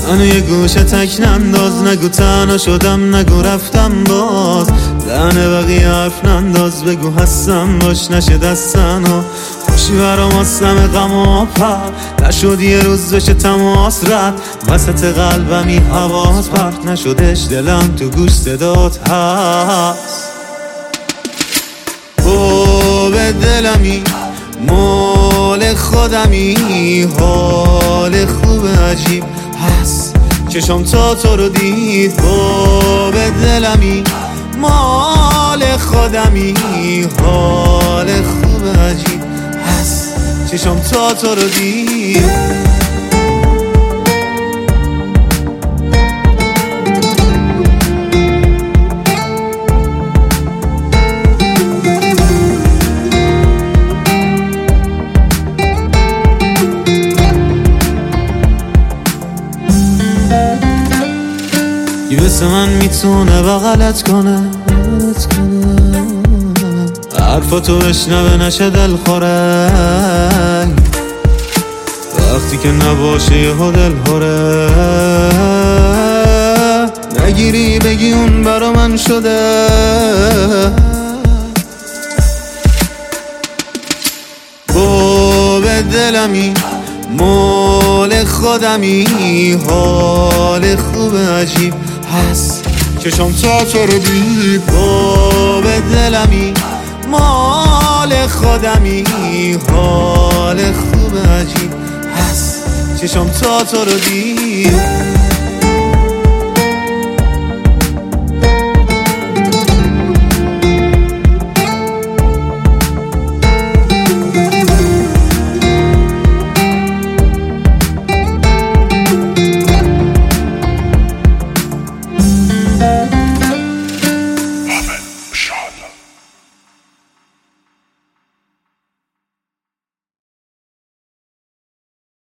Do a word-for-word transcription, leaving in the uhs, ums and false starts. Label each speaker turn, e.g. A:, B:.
A: منو یه گوشه تک ننداز، نگو تنها شدم، نگو رفتم باز. دهنه بقیه حرف ننداز، بگو هستم باش نشه دستن ها. خوشی برام آسم غم و پر، نشد یه روز بشه تماس رد. وسط قلبمی حواس پرت نشدش، دلم تو گوش صدات هست. تو به دلمی مال خودمی، حال خوب عجیب هست چشم تا تو رو دید. تو به دلمی مال خودمی، حال خوب عجیب هست چشم تا تو رو دید. یه مثل من میتونه بغلت کنه، حرفاتو بشنوه نشه دل خوره. وقتی که نباشه یه ها دل خوره، نگیری بگی اون برا من شده. تو به دلمی مال خودمی، حال خوب عجیب هست چشم تا تو رو دید. تو به دلمی مال خودمی، حال خوب عجیب هست چشم تا تو رو دید.